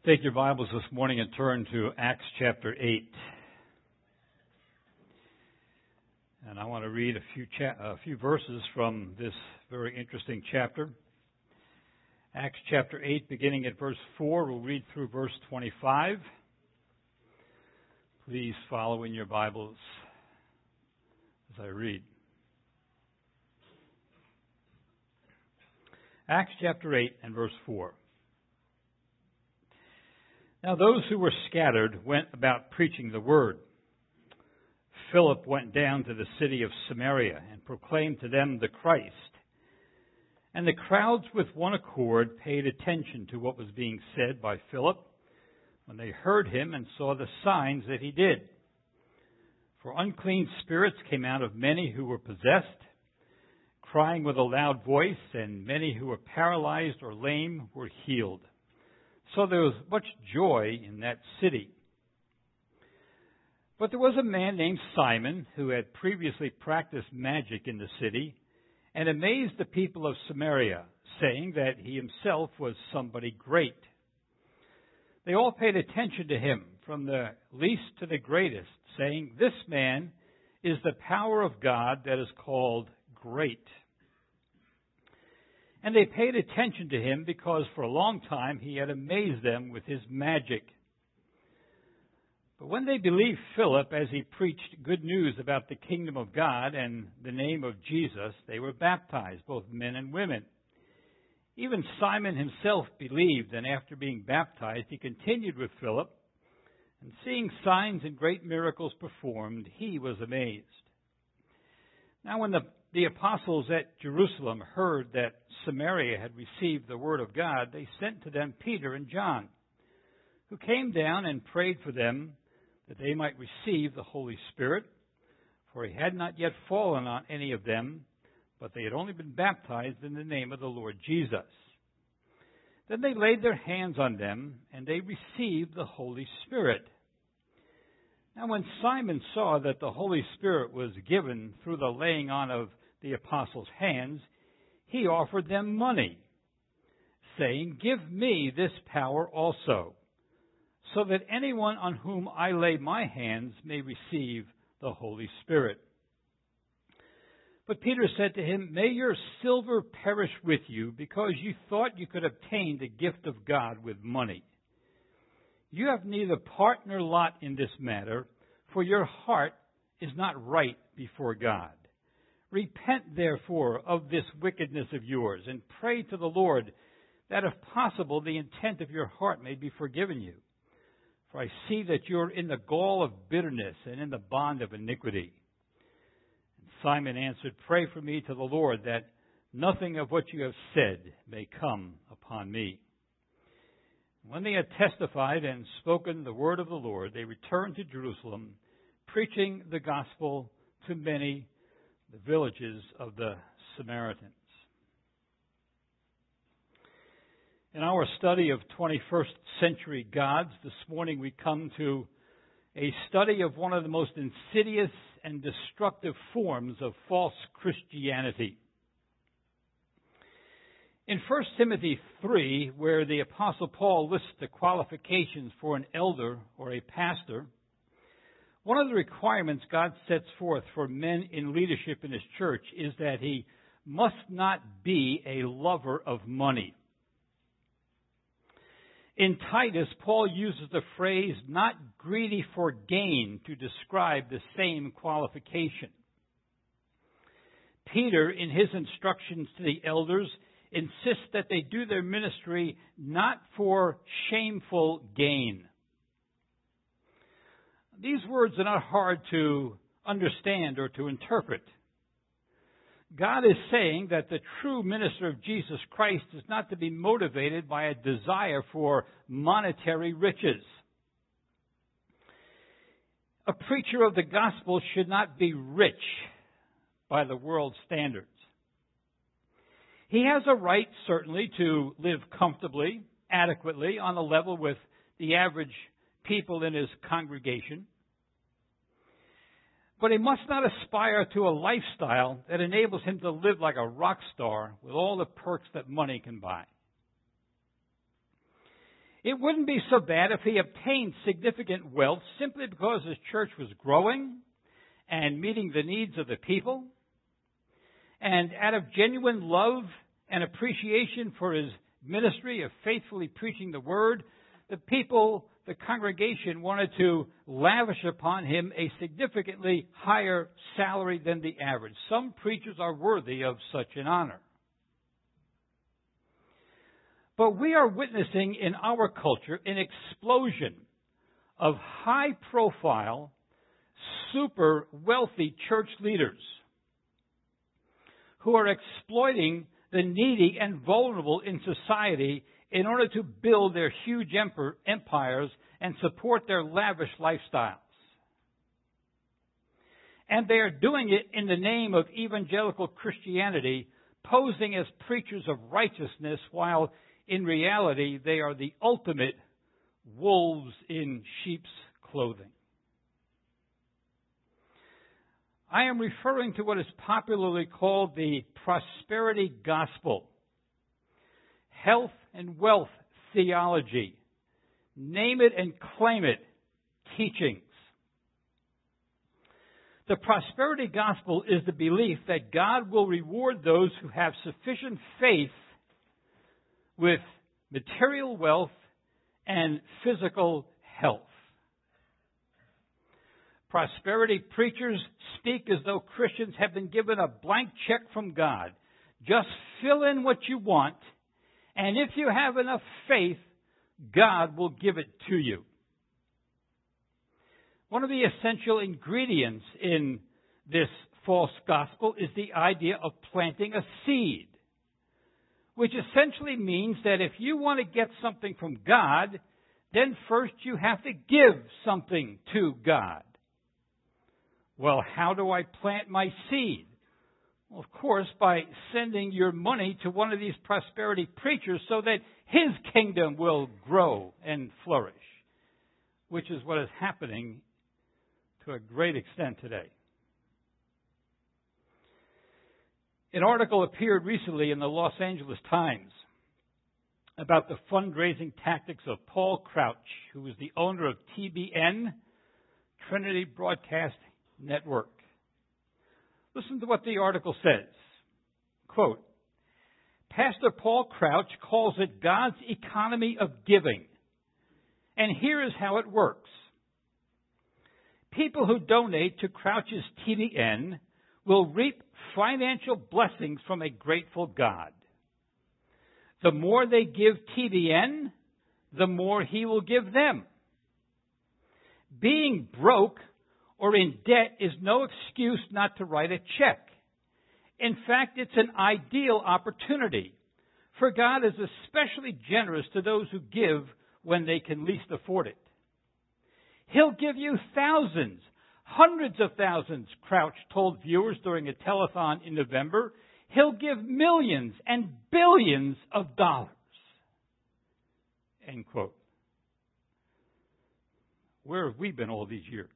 Take your Bibles this morning and turn to Acts chapter 8. And I want to read a few verses from this very interesting chapter. Acts chapter 8, beginning at verse 4, we'll read through verse 25. Please follow in your Bibles as I read. Acts chapter 8 and verse 4. Now those who were scattered went about preaching the word. Philip went down to the city of Samaria and proclaimed to them the Christ. And the crowds with one accord paid attention to what was being said by Philip when they heard him and saw the signs that he did. For unclean spirits came out of many who were possessed, crying with a loud voice, and many who were paralyzed or lame were healed. So there was much joy in that city. But there was a man named Simon who had previously practiced magic in the city and amazed the people of Samaria, saying that he himself was somebody great. They all paid attention to him, from the least to the greatest, saying, "This man is the power of God that is called great." And they paid attention to him because for a long time he had amazed them with his magic. But when they believed Philip as he preached good news about the kingdom of God and the name of Jesus, they were baptized, both men and women. Even Simon himself believed, and after being baptized, he continued with Philip, and seeing signs and great miracles performed, he was amazed. Now when the apostles at Jerusalem heard that Samaria had received the word of God, they sent to them Peter and John, who came down and prayed for them that they might receive the Holy Spirit, for he had not yet fallen on any of them, but they had only been baptized in the name of the Lord Jesus. Then they laid their hands on them, and they received the Holy Spirit. Now when Simon saw that the Holy Spirit was given through the laying on of the apostles' hands, he offered them money, saying, "Give me this power also, so that anyone on whom I lay my hands may receive the Holy Spirit." But Peter said to him, "May your silver perish with you, because you thought you could obtain the gift of God with money. You have neither part nor lot in this matter, for your heart is not right before God. Repent, therefore, of this wickedness of yours, and pray to the Lord that, if possible, the intent of your heart may be forgiven you. For I see that you are in the gall of bitterness and in the bond of iniquity." And Simon answered, "Pray for me to the Lord, that nothing of what you have said may come upon me." When they had testified and spoken the word of the Lord, they returned to Jerusalem, preaching the gospel to many, the villages of the Samaritans. In our study of 21st century gods, this morning we come to a study of one of the most insidious and destructive forms of false Christianity. In 1 Timothy 3, where the Apostle Paul lists the qualifications for an elder or a pastor, one of the requirements God sets forth for men in leadership in his church is that he must not be a lover of money. In Titus, Paul uses the phrase "not greedy for gain" to describe the same qualification. Peter, in his instructions to the elders, insists that they do their ministry not for shameful gain. These words are not hard to understand or to interpret. God is saying that the true minister of Jesus Christ is not to be motivated by a desire for monetary riches. A preacher of the gospel should not be rich by the world's standards. He has a right, certainly, to live comfortably, adequately, on a level with the average people in his congregation. But he must not aspire to a lifestyle that enables him to live like a rock star with all the perks that money can buy. It wouldn't be so bad if he obtained significant wealth simply because his church was growing and meeting the needs of the people. And out of genuine love and appreciation for his ministry of faithfully preaching the word, the people, the congregation, wanted to lavish upon him a significantly higher salary than the average. Some preachers are worthy of such an honor. But we are witnessing in our culture an explosion of high-profile, super wealthy church leaders who are exploiting the needy and vulnerable in society in order to build their huge empires and support their lavish lifestyles. And they are doing it in the name of evangelical Christianity, posing as preachers of righteousness, while in reality they are the ultimate wolves in sheep's clothing. I am referring to what is popularly called the prosperity gospel, health and wealth theology, name it and claim it teachings. The prosperity gospel is the belief that God will reward those who have sufficient faith with material wealth and physical health. Prosperity preachers speak as though Christians have been given a blank check from God. Just fill in what you want, and if you have enough faith, God will give it to you. One of the essential ingredients in this false gospel is the idea of planting a seed, which essentially means that if you want to get something from God, then first you have to give something to God. Well, how do I plant my seed? Well, of course, by sending your money to one of these prosperity preachers so that his kingdom will grow and flourish, which is what is happening to a great extent today. An article appeared recently in the Los Angeles Times about the fundraising tactics of Paul Crouch, who is the owner of TBN, Trinity Broadcast Network. Listen to what the article says. Quote, Pastor Paul Crouch calls it God's economy of giving. And here is how it works. People who donate to Crouch's TBN will reap financial blessings from a grateful God. The more they give TBN, the more he will give them. Being broke or in debt is no excuse not to write a check. In fact, it's an ideal opportunity, for God is especially generous to those who give when they can least afford it. He'll give you thousands, hundreds of thousands, Crouch told viewers during a telethon in November. He'll give millions and billions of dollars. End quote. Where have we been all these years?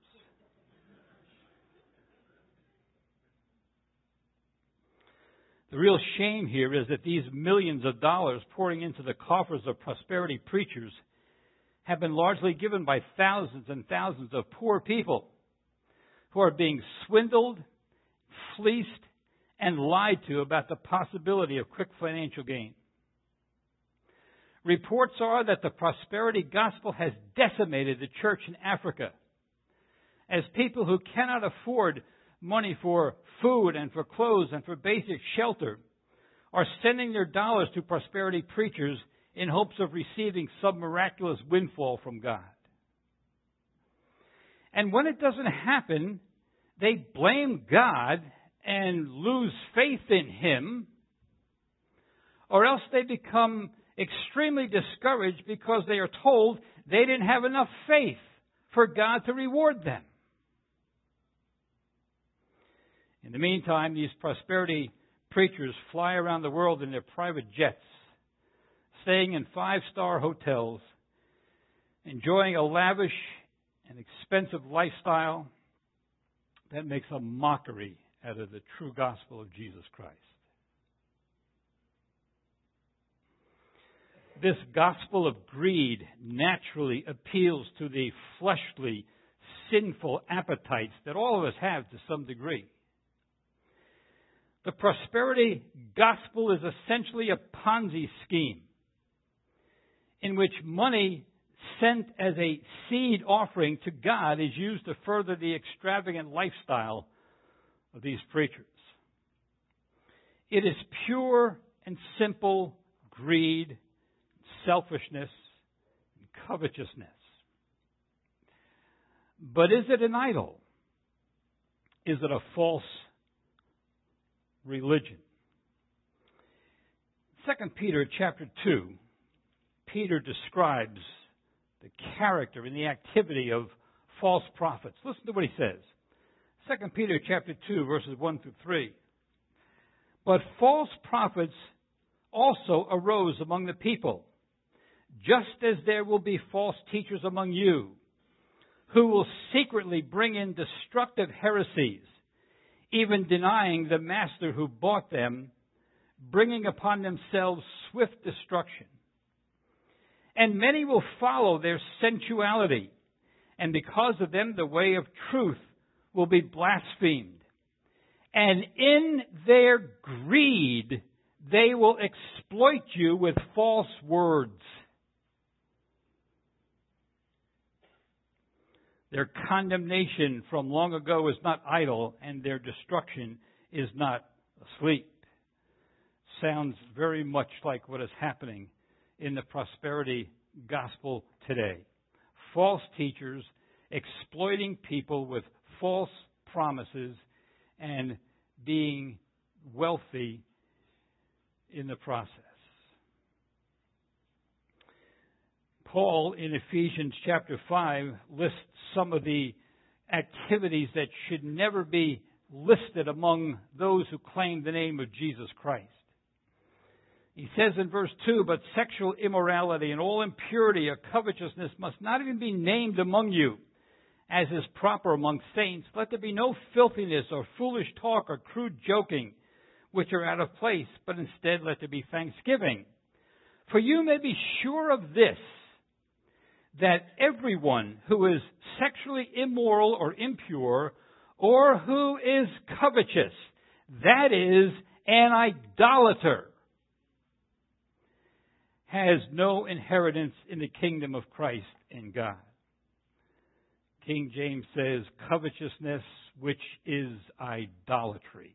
The real shame here is that these millions of dollars pouring into the coffers of prosperity preachers have been largely given by thousands and thousands of poor people who are being swindled, fleeced, and lied to about the possibility of quick financial gain. Reports are that the prosperity gospel has decimated the church in Africa, as people who cannot afford money for food and for clothes and for basic shelter are sending their dollars to prosperity preachers in hopes of receiving some miraculous windfall from God. And when it doesn't happen, they blame God and lose faith in Him, or else they become extremely discouraged because they are told they didn't have enough faith for God to reward them. In the meantime, these prosperity preachers fly around the world in their private jets, staying in 5-star hotels, enjoying a lavish and expensive lifestyle that makes a mockery out of the true gospel of Jesus Christ. This gospel of greed naturally appeals to the fleshly, sinful appetites that all of us have to some degree. The prosperity gospel is essentially a Ponzi scheme in which money sent as a seed offering to God is used to further the extravagant lifestyle of these preachers. It is pure and simple greed, selfishness, and covetousness. But is it an idol? Is it a false religion? 2 Peter chapter 2, Peter describes the character and the activity of false prophets. Listen to what he says. 2 Peter chapter 2, verses 1 through 3. But false prophets also arose among the people, just as there will be false teachers among you, who will secretly bring in destructive heresies, even denying the master who bought them, bringing upon themselves swift destruction. And many will follow their sensuality, and because of them the way of truth will be blasphemed. And in their greed they will exploit you with false words. Their condemnation from long ago is not idle, and their destruction is not asleep. Sounds very much like what is happening in the prosperity gospel today. False teachers exploiting people with false promises and being wealthy in the process. Paul, in Ephesians chapter 5, lists some of the activities that should never be listed among those who claim the name of Jesus Christ. He says in verse 2, but sexual immorality and all impurity or covetousness must not even be named among you, as is proper among saints. Let there be no filthiness or foolish talk or crude joking, which are out of place, but instead let there be thanksgiving. For you may be sure of this, that everyone who is sexually immoral or impure, or who is covetous, that is, an idolater, has no inheritance in the kingdom of Christ and God. King James says, covetousness, which is idolatry.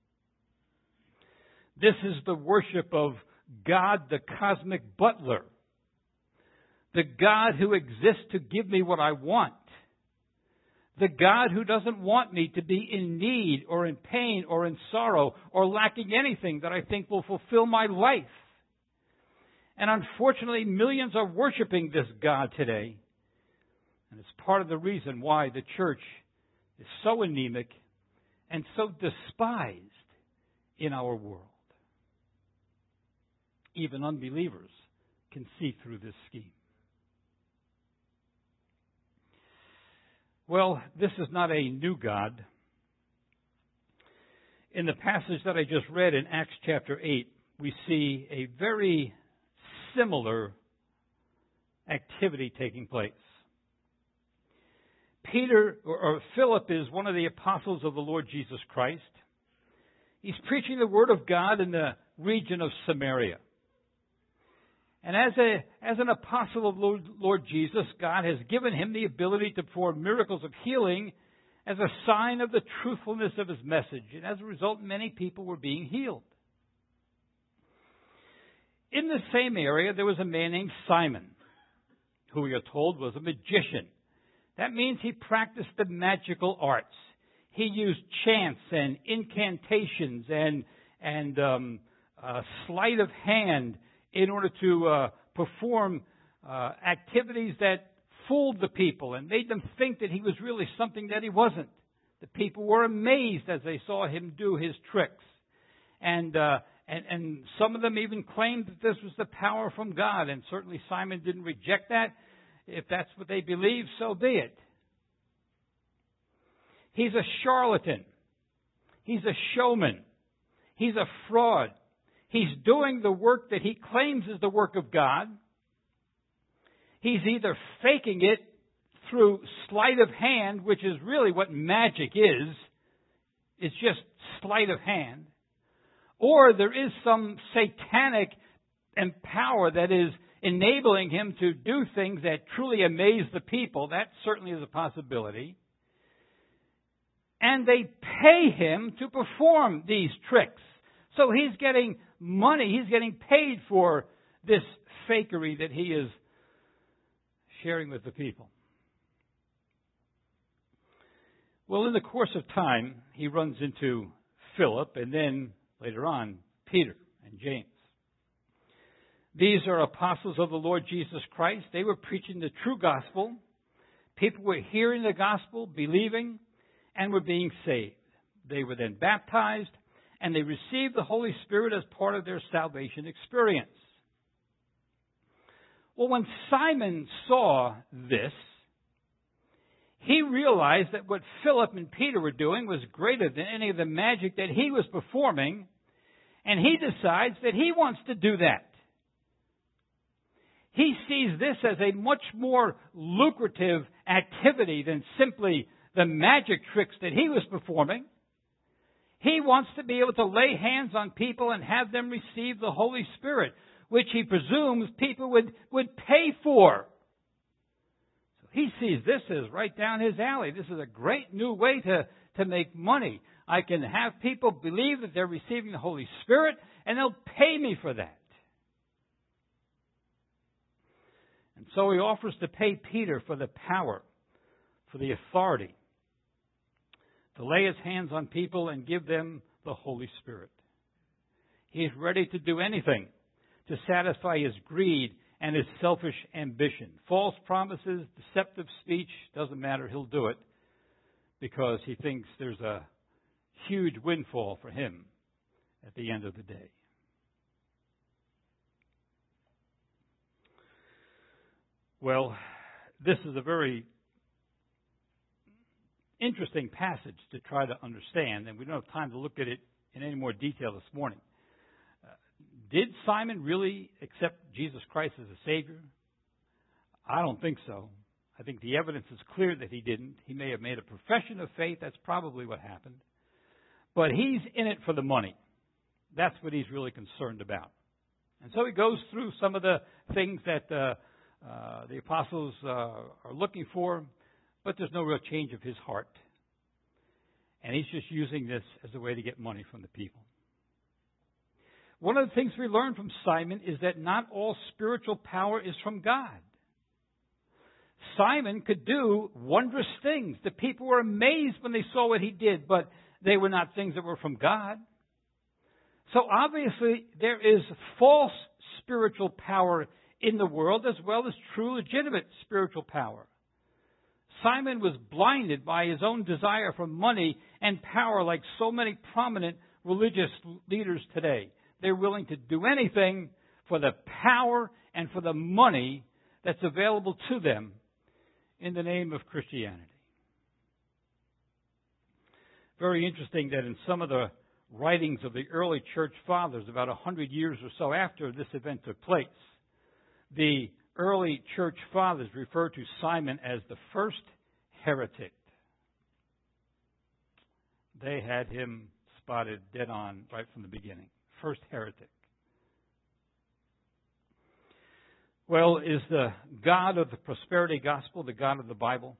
This is the worship of God, the cosmic butler, the God who exists to give me what I want, the God who doesn't want me to be in need or in pain or in sorrow or lacking anything that I think will fulfill my life. And unfortunately, millions are worshiping this God today. And it's part of the reason why the church is so anemic and so despised in our world. Even unbelievers can see through this scheme. Well, this is not a new God. In the passage that I just read in Acts chapter 8, we see a very similar activity taking place. Philip is one of the apostles of the Lord Jesus Christ. He's preaching the word of God in the region of Samaria. And as an apostle of Lord Jesus, God has given him the ability to perform miracles of healing as a sign of the truthfulness of his message. And as a result, many people were being healed. In the same area, there was a man named Simon, who we are told was a magician. That means he practiced the magical arts. He used chants and incantations and sleight of hand in order to perform activities that fooled the people and made them think that he was really something that he wasn't. The people were amazed as they saw him do his tricks. And some of them even claimed that this was the power from God. And certainly Simon didn't reject that. If that's what they believe, so be it. He's a charlatan. He's a showman. He's a fraud. he's doing the work that he claims is the work of God. He's either faking it through sleight of hand, which is really what magic is. It's just sleight of hand. Or there is some satanic power that is enabling him to do things that truly amaze the people. That certainly is a possibility. And they pay him to perform these tricks. So he's getting money, he's getting paid for this fakery that he is sharing with the people. Well, in the course of time, he runs into Philip and then later on Peter and James. These are apostles of the Lord Jesus Christ. They were preaching the true gospel. People were hearing the gospel, believing, and were being saved. They were then baptized, and they received the Holy Spirit as part of their salvation experience. Well, when Simon saw this, he realized that what Philip and Peter were doing was greater than any of the magic that he was performing, and he decides that he wants to do that. He sees this as a much more lucrative activity than simply the magic tricks that he was performing. He wants to be able to lay hands on people and have them receive the Holy Spirit, which he presumes people would pay for. So he sees this as right down his alley. This is a great new way to make money. I can have people believe that they're receiving the Holy Spirit, and they'll pay me for that. And so he offers to pay Peter for the power, for the authority, to lay his hands on people and give them the Holy Spirit. He is ready to do anything to satisfy his greed and his selfish ambition. False promises, deceptive speech, doesn't matter, he'll do it because he thinks there's a huge windfall for him at the end of the day. Well, this is a very interesting passage to try to understand, and we don't have time to look at it in any more detail this morning. Did Simon really accept Jesus Christ as a Savior? I don't think so. I think the evidence is clear that he didn't. He may have made a profession of faith. That's probably what happened. But he's in it for the money. That's what he's really concerned about. And so he goes through some of the things that the apostles are looking for, but there's no real change of his heart. And he's just using this as a way to get money from the people. One of the things we learn from Simon is that not all spiritual power is from God. Simon could do wondrous things. The people were amazed when they saw what he did, but they were not things that were from God. So obviously there is false spiritual power in the world as well as true legitimate spiritual power. Simon was blinded by his own desire for money and power like so many prominent religious leaders today. They're willing to do anything for the power and for the money that's available to them in the name of Christianity. Very interesting that in some of the writings of the early church fathers, about 100 years or so after this event took place, the early church fathers refer to Simon as the first heretic. They had him spotted dead on right from the beginning. First heretic. Well, is the God of the prosperity gospel the God of the Bible?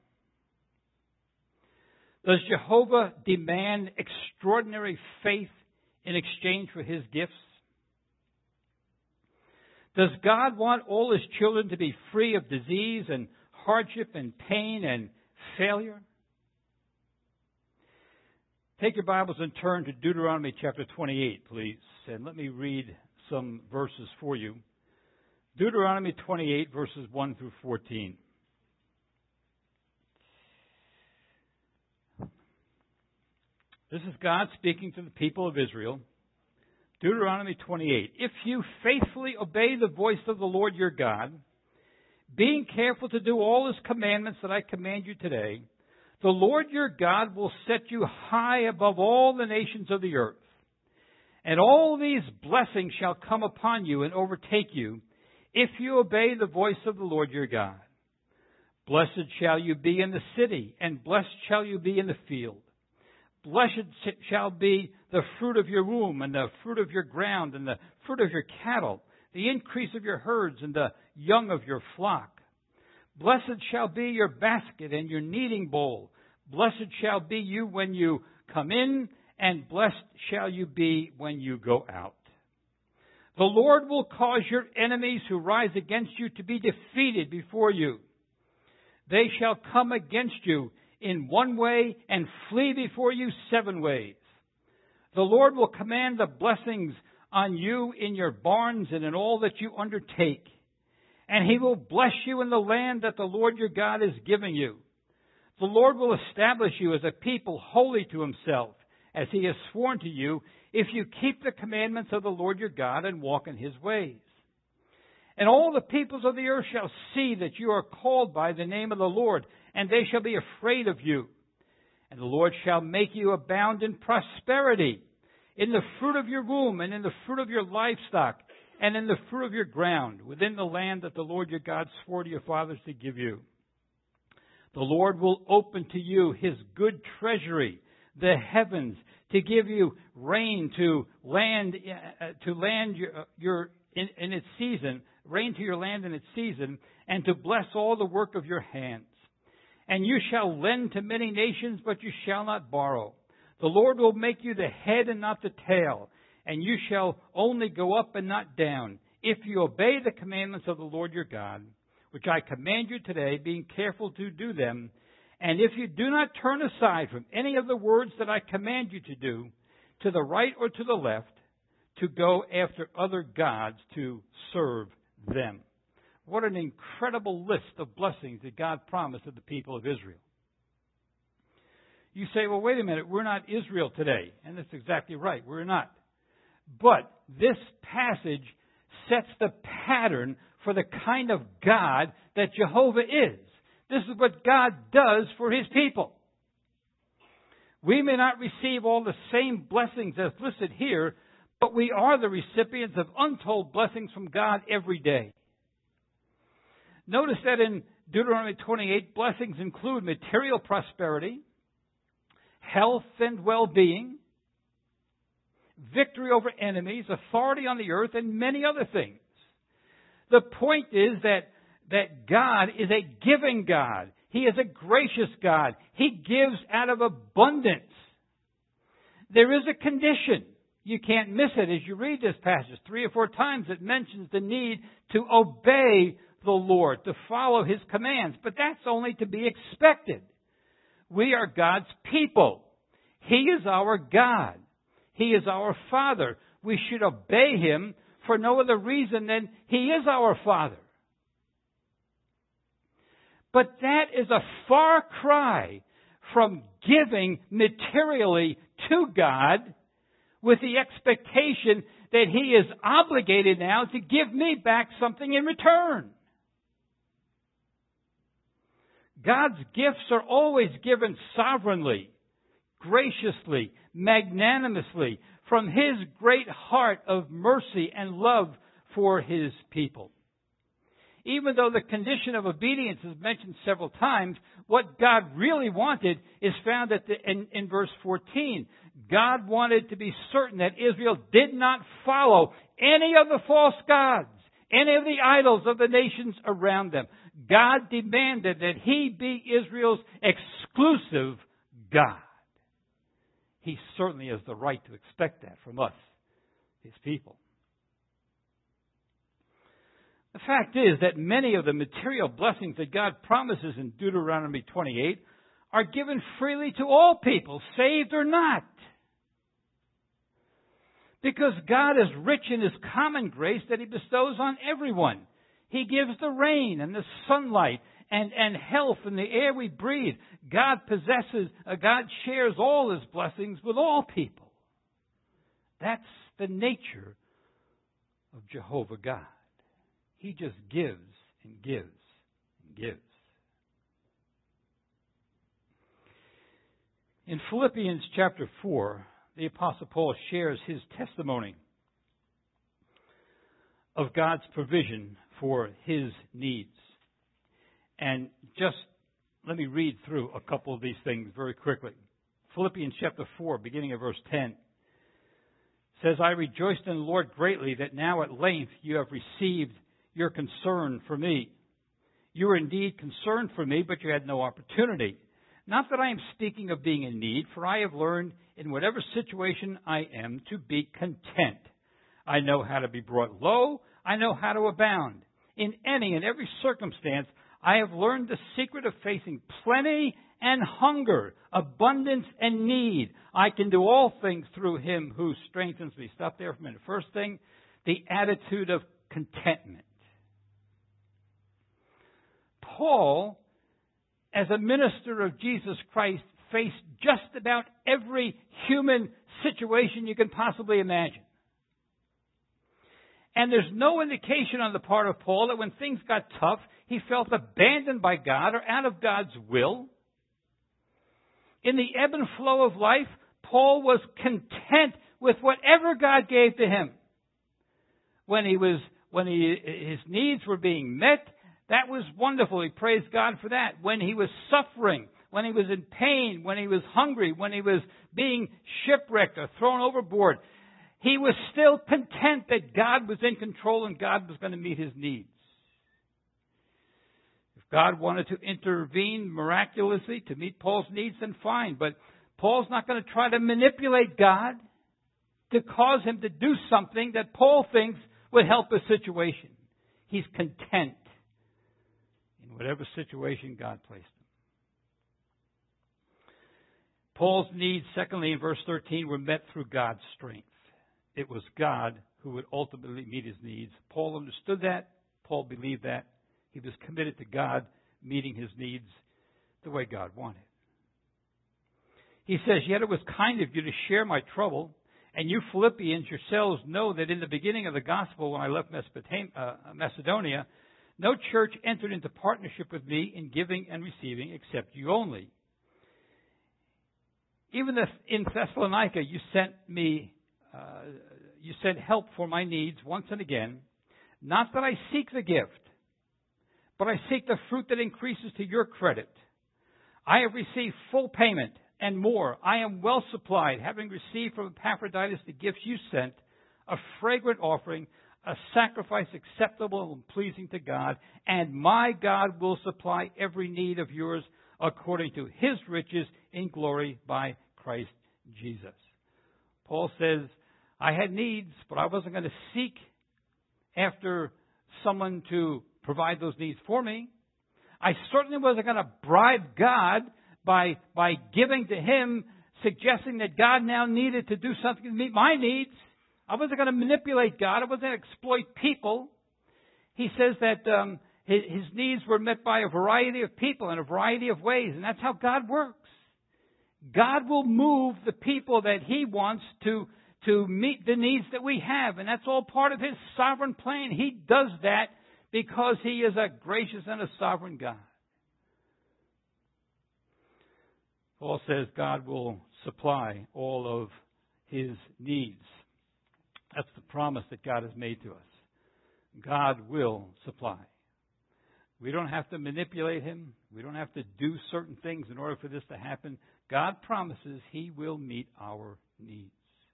Does Jehovah demand extraordinary faith in exchange for his gifts? Does God want all his children to be free of disease and hardship and pain and failure? Take your Bibles and turn to Deuteronomy chapter 28, please. And let me read some verses for you. Deuteronomy 28, verses 1 through 14. This is God speaking to the people of Israel. Deuteronomy 28. If you faithfully obey the voice of the Lord your God, being careful to do all his commandments that I command you today, the Lord your God will set you high above all the nations of the earth. And all these blessings shall come upon you and overtake you, if you obey the voice of the Lord your God. Blessed shall you be in the city, and blessed shall you be in the field. Blessed shall be the fruit of your womb, and the fruit of your ground, and the fruit of your cattle, the increase of your herds, and the young of your flock. Blessed shall be your basket and your kneading bowl. Blessed shall be you when you come in, and blessed shall you be when you go out. The Lord will cause your enemies who rise against you to be defeated before you. They shall come against you in one way and flee before you 7 ways. The Lord will command the blessings on you in your barns and in all that you undertake. And He will bless you in the land that the Lord your God is giving you. The Lord will establish you as a people holy to Himself, as He has sworn to you, if you keep the commandments of the Lord your God and walk in His ways. And all the peoples of the earth shall see that you are called by the name of the Lord, and they shall be afraid of you. And the Lord shall make you abound in prosperity, in the fruit of your womb, and in the fruit of your livestock, and in the fruit of your ground, within the land that the Lord your God swore to your fathers to give you. The Lord will open to you His good treasury, the heavens, to give you rain to land in its season, rain to your land in its season, and to bless all the work of your hands. And you shall lend to many nations, but you shall not borrow. The Lord will make you the head and not the tail, and you shall only go up and not down, if you obey the commandments of the Lord your God, which I command you today, being careful to do them. And if you do not turn aside from any of the words that I command you to do, to the right or to the left, to go after other gods to serve them. What an incredible list of blessings that God promised to the people of Israel. You say, well, wait a minute, we're not Israel today. And that's exactly right, we're not. But this passage sets the pattern for the kind of God that Jehovah is. This is what God does for His people. We may not receive all the same blessings as listed here, but we are the recipients of untold blessings from God every day. Notice that in Deuteronomy 28, blessings include material prosperity, health and well-being, victory over enemies, authority on the earth, and many other things. The point is that God is a giving God. He is a gracious God. He gives out of abundance. There is a condition. You can't miss it as you read this passage. 3 or 4 times it mentions the need to obey the Lord, to follow His commands. But that's only to be expected. We are God's people. He is our God. He is our Father. We should obey Him for no other reason than He is our Father. But that is a far cry from giving materially to God with the expectation that He is obligated now to give me back something in return. God's gifts are always given sovereignly, graciously, magnanimously, from His great heart of mercy and love for His people. Even though the condition of obedience is mentioned several times, what God really wanted is found in verse 14. God wanted to be certain that Israel did not follow any of the false gods, any of the idols of the nations around them. God demanded that He be Israel's exclusive God. He certainly has the right to expect that from us, His people. The fact is that many of the material blessings that God promises in Deuteronomy 28 are given freely to all people, saved or not. Because God is rich in His common grace that He bestows on everyone. He gives the rain and the sunlight and health and the air we breathe. God shares all His blessings with all people. That's the nature of Jehovah God. He just gives and gives and gives. In Philippians chapter 4, the Apostle Paul shares his testimony of God's provision for his needs. And just let me read through a couple of these things very quickly. Philippians chapter 4, beginning of verse 10, says, I rejoiced in the Lord greatly that now at length you have received your concern for me. You were indeed concerned for me, but you had no opportunity. Not that I am speaking of being in need, for I have learned in whatever situation I am to be content. I know how to be brought low. I know how to abound. In any and every circumstance, I have learned the secret of facing plenty and hunger, abundance and need. I can do all things through him who strengthens me. Stop there for a minute. First thing, the attitude of contentment. Paul, as a minister of Jesus Christ, faced just about every human situation you can possibly imagine. And there's no indication on the part of Paul that when things got tough, he felt abandoned by God or out of God's will. In the ebb and flow of life, Paul was content with whatever God gave to him. When his needs were being met, that was wonderful. He praised God for that. When he was suffering, when he was in pain, when he was hungry, when he was being shipwrecked or thrown overboard, he was still content that God was in control and God was going to meet his needs. If God wanted to intervene miraculously to meet Paul's needs, then fine. But Paul's not going to try to manipulate God to cause him to do something that Paul thinks would help his situation. He's content in whatever situation God placed him. Paul's needs, secondly, in verse 13, were met through God's strength. It was God who would ultimately meet his needs. Paul understood that. Paul believed that. He was committed to God meeting his needs the way God wanted. He says, yet it was kind of you to share my trouble, and you Philippians yourselves know that in the beginning of the gospel, when I left Macedonia, no church entered into partnership with me in giving and receiving except you only. Even if in Thessalonica you sent help for my needs once and again. Not that I seek the gift, but I seek the fruit that increases to your credit. I have received full payment and more. I am well supplied, having received from Epaphroditus the gifts you sent, a fragrant offering, a sacrifice acceptable and pleasing to God, and my God will supply every need of yours according to his riches in glory by Christ Jesus. Paul says, I had needs, but I wasn't going to seek after someone to provide those needs for me. I certainly wasn't going to bribe God by giving to him, suggesting that God now needed to do something to meet my needs. I wasn't going to manipulate God. I wasn't going to exploit people. He says that his needs were met by a variety of people in a variety of ways, and that's how God works. God will move the people that he wants to meet the needs that we have, and that's all part of his sovereign plan. He does that because he is a gracious and a sovereign God. Paul says God will supply all of his needs. That's the promise that God has made to us. God will supply. We don't have to manipulate him. We don't have to do certain things in order for this to happen. God promises he will meet our needs.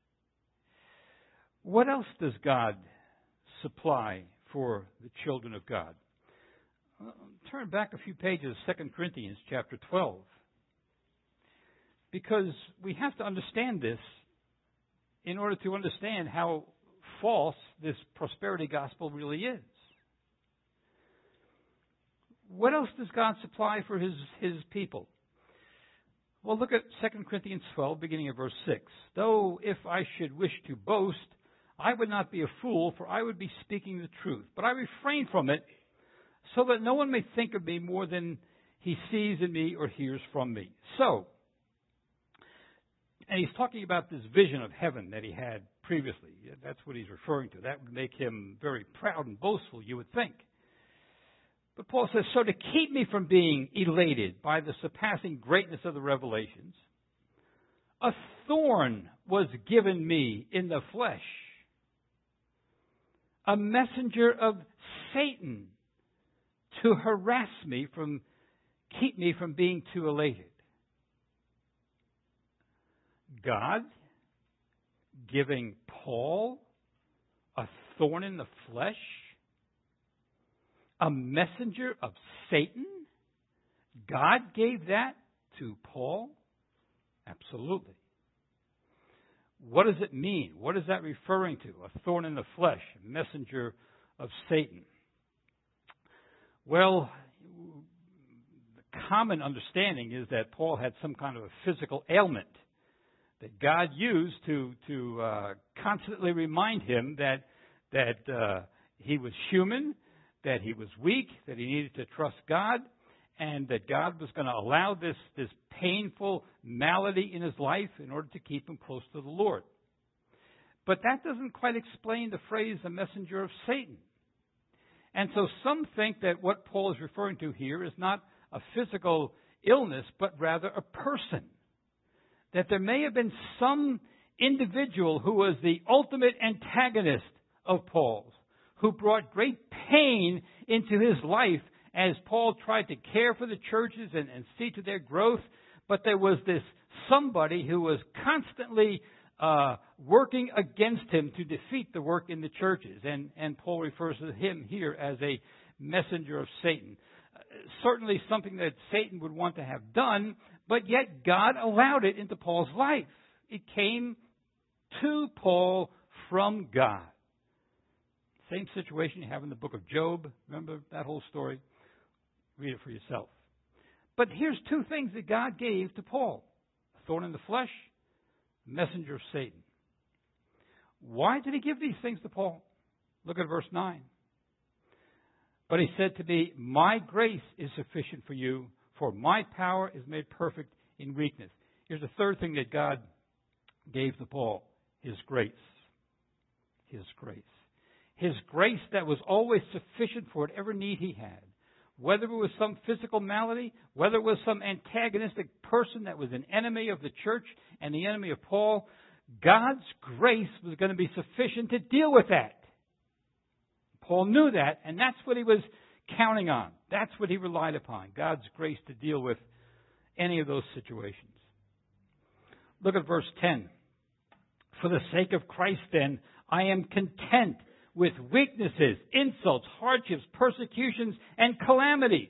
What else does God supply for the children of God? Turn back a few pages, 2 Corinthians chapter 12. Because we have to understand this in order to understand how false this prosperity gospel really is. What else does God supply for his people? Well, look at 2 Corinthians 12, beginning of verse 6. Though if I should wish to boast, I would not be a fool, for I would be speaking the truth. But I refrain from it, so that no one may think of me more than he sees in me or hears from me. So, and he's talking about this vision of heaven that he had previously. That's what he's referring to. That would make him very proud and boastful, you would think. But Paul says, so to keep me from being elated by the surpassing greatness of the revelations, a thorn was given me in the flesh. A messenger of Satan to harass me, keep me from being too elated. God giving Paul a thorn in the flesh? A messenger of Satan? God gave that to Paul? Absolutely. What does it mean? What is that referring to? A thorn in the flesh, a messenger of Satan. Well, the common understanding is that Paul had some kind of a physical ailment that God used to constantly remind him that he was human, that he was weak, that he needed to trust God, and that God was going to allow this painful malady in his life in order to keep him close to the Lord. But that doesn't quite explain the phrase, a messenger of Satan. And so some think that what Paul is referring to here is not a physical illness, but rather a person. That there may have been some individual who was the ultimate antagonist of Paul's, who brought great pain into his life as Paul tried to care for the churches and see to their growth. But there was this somebody who was constantly working against him to defeat the work in the churches. And Paul refers to him here as a messenger of Satan. Certainly something that Satan would want to have done, but yet God allowed it into Paul's life. It came to Paul from God. Same situation you have in the book of Job. Remember that whole story? Read it for yourself. But here's two things that God gave to Paul. A thorn in the flesh, messenger of Satan. Why did he give these things to Paul? Look at verse 9. But he said to me, my grace is sufficient for you, for my power is made perfect in weakness. Here's the third thing that God gave to Paul. His grace. His grace. His grace that was always sufficient for whatever need he had. Whether it was some physical malady, whether it was some antagonistic person that was an enemy of the church and the enemy of Paul, God's grace was going to be sufficient to deal with that. Paul knew that, and that's what he was counting on. That's what he relied upon, God's grace to deal with any of those situations. Look at verse 10. For the sake of Christ, then, I am content with weaknesses, insults, hardships, persecutions, and calamities.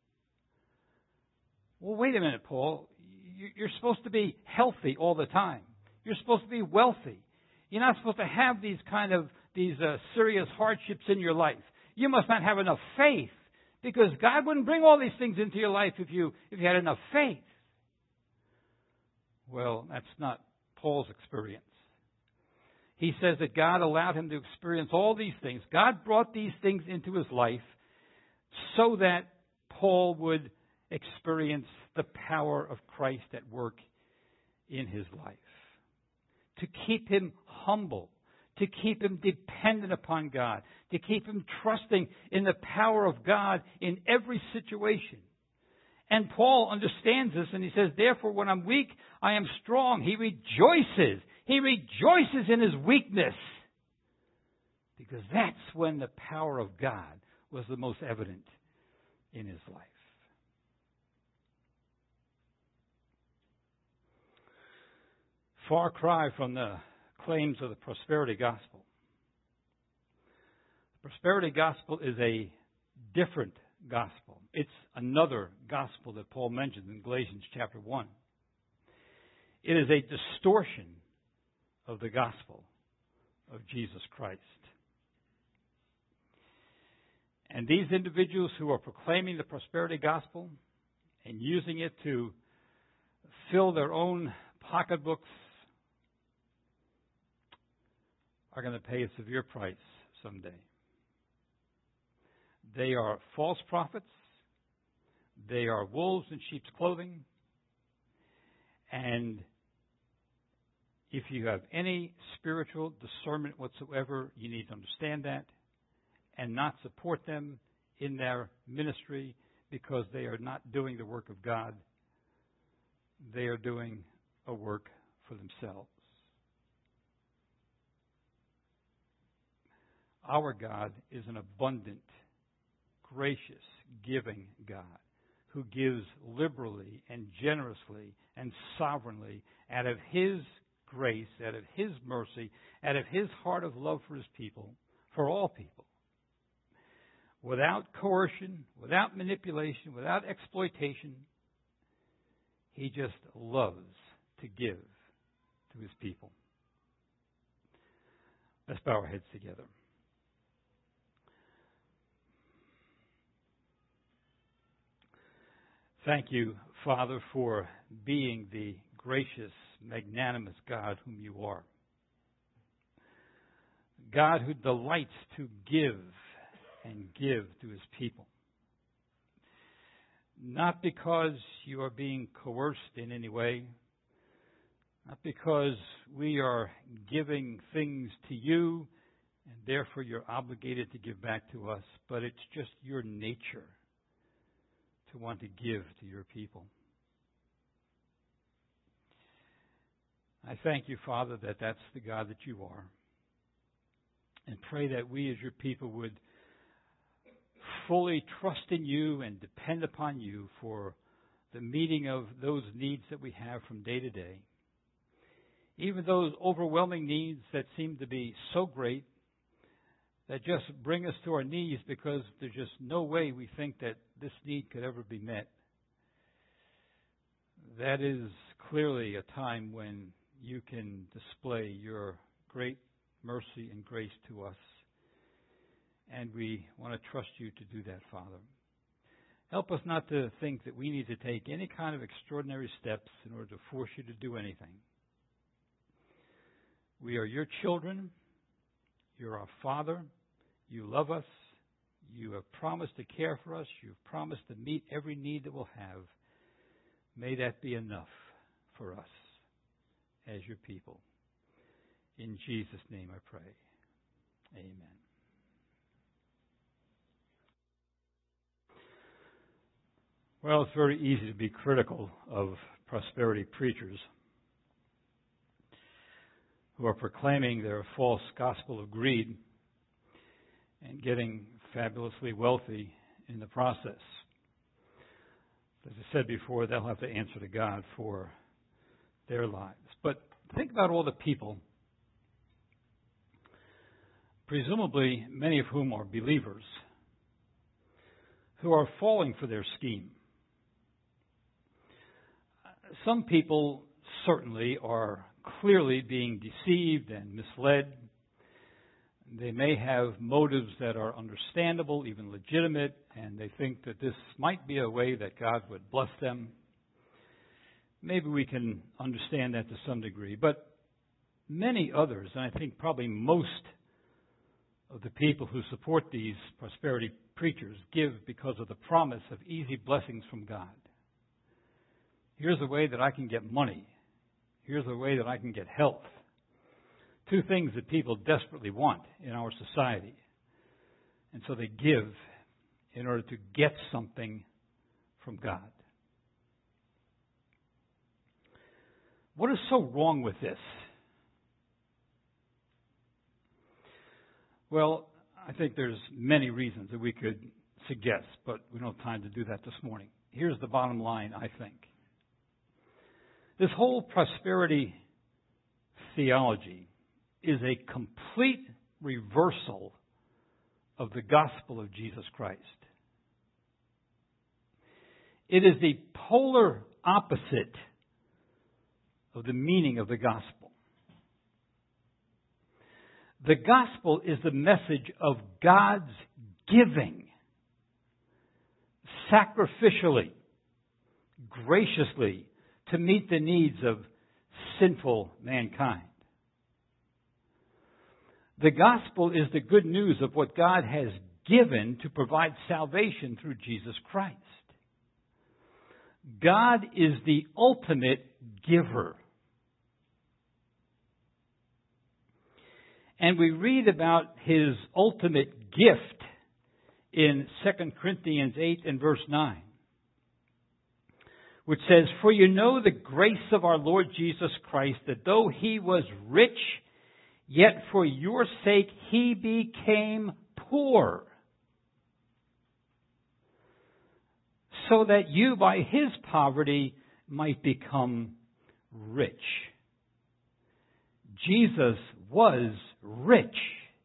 Well, wait a minute, Paul. You're supposed to be healthy all the time. You're supposed to be wealthy. You're not supposed to have these serious hardships in your life. You must not have enough faith, because God wouldn't bring all these things into your life if you had enough faith. Well, that's not Paul's experience. He says that God allowed him to experience all these things. God brought these things into his life so that Paul would experience the power of Christ at work in his life. To keep him humble, to keep him dependent upon God, to keep him trusting in the power of God in every situation. And Paul understands this, and he says, therefore, when I'm weak, I am strong. He rejoices. He rejoices in his weakness, because that's when the power of God was the most evident in his life. Far cry from the claims of the prosperity gospel. The prosperity gospel is a different gospel. It's another gospel that Paul mentions in Galatians chapter 1. It is a distortion of the gospel of Jesus Christ. And these individuals who are proclaiming the prosperity gospel and using it to fill their own pocketbooks are going to pay a severe price someday. They are false prophets. They are wolves in sheep's clothing. And if you have any spiritual discernment whatsoever, you need to understand that and not support them in their ministry, because they are not doing the work of God. They are doing a work for themselves. our God is an abundant, gracious, giving God who gives liberally and generously and sovereignly out of His grace, out of His mercy, out of His heart of love for His people, for all people. Without coercion, without manipulation, without exploitation, He just loves to give to His people. Let's bow our heads together. Thank you, Father, for being the gracious, magnanimous God whom you are. God who delights to give and give to His people. Not because you are being coerced in any way, not because we are giving things to you and therefore you're obligated to give back to us, but it's just your nature to want to give to your people. I thank you, Father, that that's the God that you are. And pray that we as your people would fully trust in you and depend upon you for the meeting of those needs that we have from day to day. Even those overwhelming needs that seem to be so great that just bring us to our knees because there's just no way we think that this need could ever be met. That is clearly a time when you can display your great mercy and grace to us. And we want to trust you to do that, Father. Help us not to think that we need to take any kind of extraordinary steps in order to force you to do anything. We are your children. You're our Father. You love us. You have promised to care for us. You've promised to meet every need that we'll have. May that be enough for us as your people. In Jesus' name I pray. Amen. Well, it's very easy to be critical of prosperity preachers who are proclaiming their false gospel of greed and getting fabulously wealthy in the process. As I said before, they'll have to answer to God for their lives. But think about all the people, presumably many of whom are believers, who are falling for their scheme. Some people certainly are clearly being deceived and misled. They may have motives that are understandable, even legitimate, and they think that this might be a way that God would bless them. Maybe we can understand that to some degree. But many others, and I think probably most of the people who support these prosperity preachers, give because of the promise of easy blessings from God. Here's a way that I can get money. Here's a way that I can get health. Two things that people desperately want in our society. And so they give in order to get something from God. What is so wrong with this? Well, I think there's many reasons that we could suggest, but we don't have time to do that this morning. Here's the bottom line, I think. This whole prosperity theology is a complete reversal of the gospel of Jesus Christ. It is the polar opposite of the meaning of the gospel. The gospel is the message of God's giving sacrificially, graciously, to meet the needs of sinful mankind. The gospel is the good news of what God has given to provide salvation through Jesus Christ. God is the ultimate giver. And we read about His ultimate gift in 2 Corinthians 8 and verse 9. Which says, "For you know the grace of our Lord Jesus Christ, that though He was rich, yet for your sake he became poor, so that you by his poverty might become rich. Jesus was rich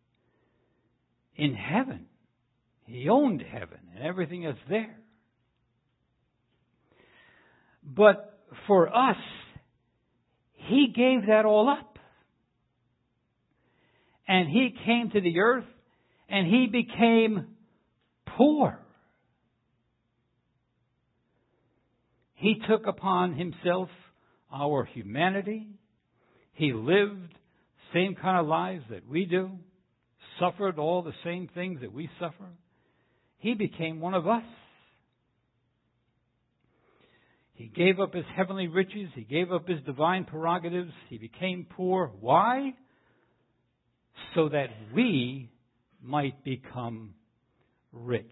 in heaven. He owned heaven and everything that's there. But for us, he gave that all up. And he came to the earth and he became poor. He took upon himself our humanity. He lived the same kind of lives that we do, suffered all the same things that we suffer. He became one of us. He gave up his heavenly riches. He gave up his divine prerogatives. He became poor. Why? So that we might become rich.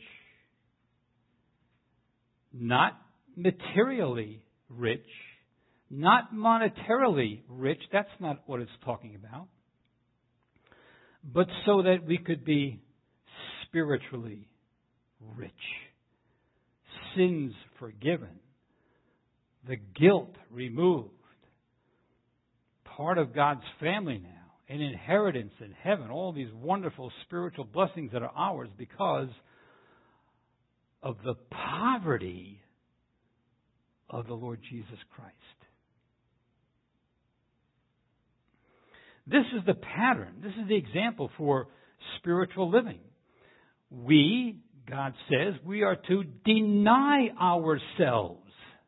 Not materially rich, not monetarily rich. That's not what it's talking about. But so that we could be spiritually rich. Sins forgiven. The guilt removed. Part of God's family now. An inheritance in heaven. All these wonderful spiritual blessings that are ours because of the poverty of the Lord Jesus Christ. This is the pattern. This is the example for spiritual living. We, God says, we are to deny ourselves.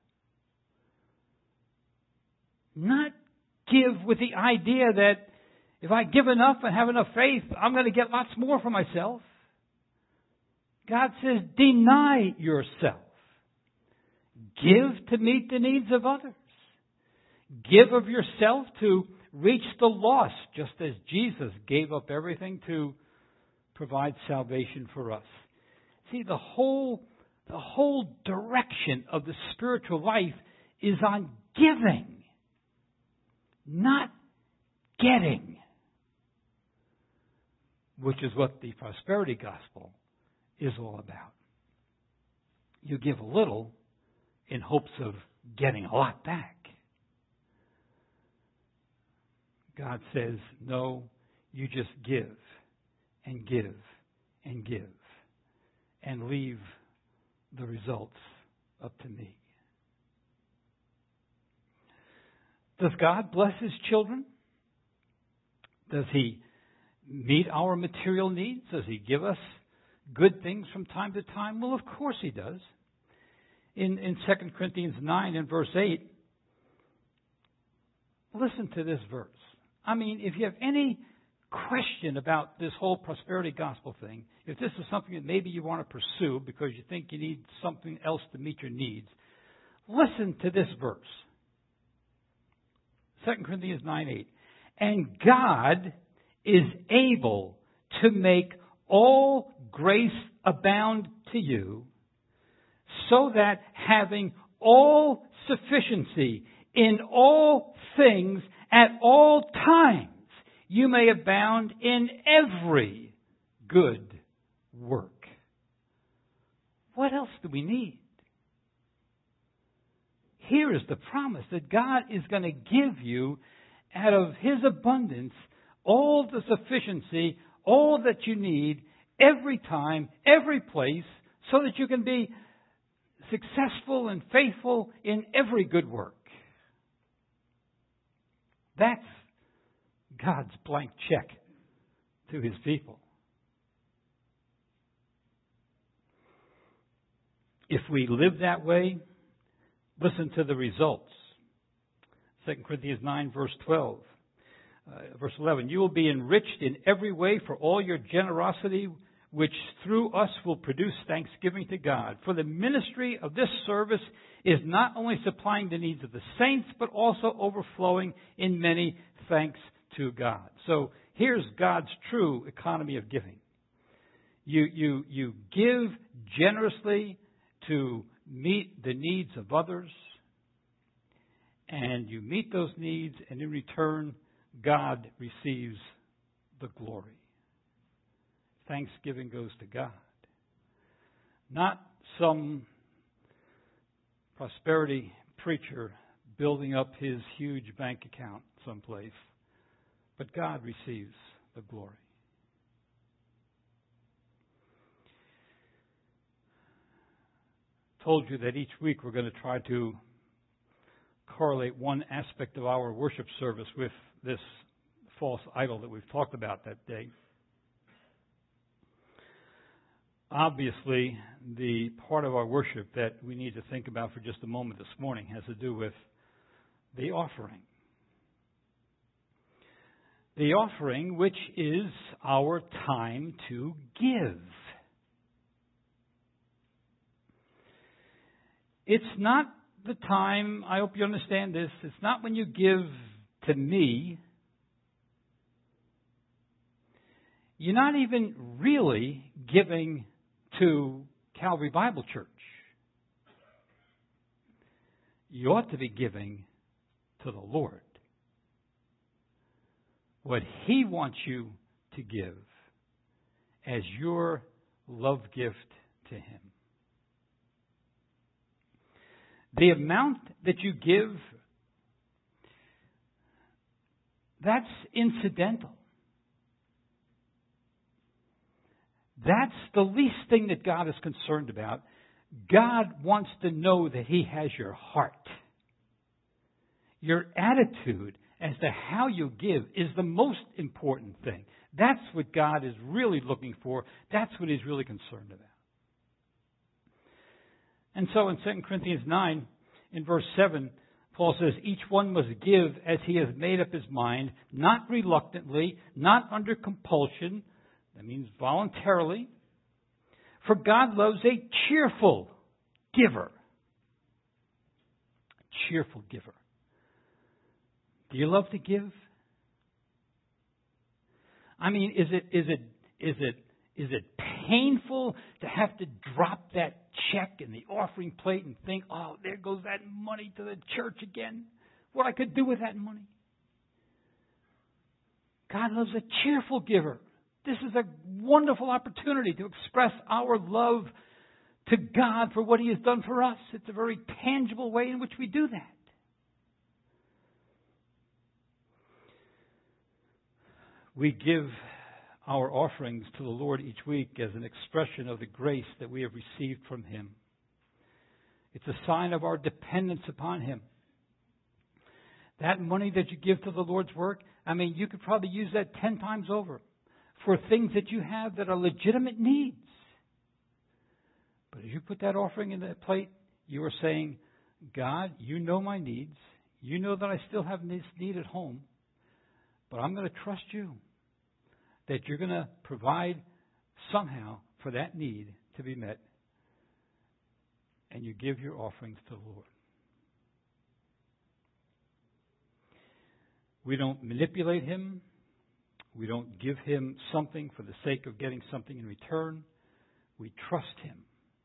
Not give with the idea that if I give enough and have enough faith, I'm going to get lots more for myself. God says, deny yourself. Give to meet the needs of others. Give of yourself to reach the lost, just as Jesus gave up everything to provide salvation for us. See, the whole direction of the spiritual life is on giving, not getting, which is what the prosperity gospel is all about. You give a little in hopes of getting a lot back. God says, no, you just give and give and give and leave the results up to me. Does God bless his children? Does he meet our material needs? Does he give us good things from time to time? Well, of course he does. In 2 Corinthians 9 and verse 8, listen to this verse. I mean, if you have any question about this whole prosperity gospel thing, if this is something that maybe you want to pursue because you think you need something else to meet your needs, listen to this verse. 2 Corinthians 9:8. And God is able to make all grace abound to you, so that having all sufficiency in all things at all times, you may abound in every good work. What else do we need? Here is the promise that God is going to give you out of his abundance all the sufficiency, all that you need, every time, every place, so that you can be successful and faithful in every good work. That's God's blank check to his people. If we live that way, listen to the results. 2 Corinthians 9, verse 12. Verse 11, you will be enriched in every way for all your generosity, which through us will produce thanksgiving to God. For the ministry of this service is not only supplying the needs of the saints, but also overflowing in many thanks to God. So here's God's true economy of giving. You give generously to meet the needs of others, and you meet those needs, and in return, God receives the glory. Thanksgiving goes to God. Not some prosperity preacher building up his huge bank account someplace, but God receives the glory. Told you that each week we're going to try to correlate one aspect of our worship service with this false idol that we've talked about that day. Obviously, the part of our worship that we need to think about for just a moment this morning has to do with the offering. The offering, which is our time to give. It's not the time, I hope you understand this, it's not when you give to me. You're not even really giving to Calvary Bible Church. You ought to be giving to the Lord what He wants you to give as your love gift to Him. The amount that you give, that's incidental. That's the least thing that God is concerned about. God wants to know that He has your heart. Your attitude as to how you give is the most important thing. That's what God is really looking for. That's what He's really concerned about. And so in 2 Corinthians 9, in verse 7, Paul says, each one must give as he has made up his mind, not reluctantly, not under compulsion. That means voluntarily. For God loves a cheerful giver. A cheerful giver. Do you love to give? I mean, is it painful to have to drop that check in the offering plate and think, oh, there goes that money to the church again? What I could do with that money? God loves a cheerful giver. This is a wonderful opportunity to express our love to God for what He has done for us. It's a very tangible way in which we do that. We give our offerings to the Lord each week as an expression of the grace that we have received from Him. It's a sign of our dependence upon Him. That money that you give to the Lord's work, I mean, you could probably use that 10 times over for things that you have that are legitimate needs. But as you put that offering in that plate, you are saying, God, you know my needs. You know that I still have this need at home. But I'm going to trust you that you're going to provide somehow for that need to be met. And you give your offerings to the Lord. We don't manipulate Him. We don't give Him something for the sake of getting something in return. We trust Him.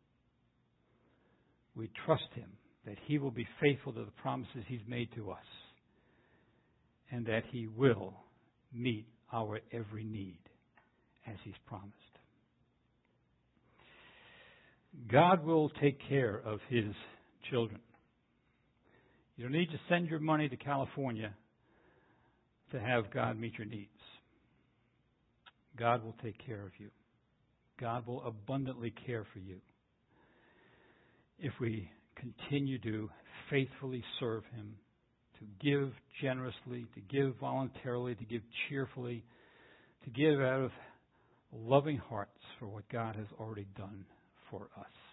We trust Him that He will be faithful to the promises He's made to us. And that He will meet our every need as He's promised. God will take care of His children. You don't need to send your money to California to have God meet your needs. God will take care of you. God will abundantly care for you if we continue to faithfully serve Him, to give generously, to give voluntarily, to give cheerfully, to give out of loving hearts for what God has already done for us.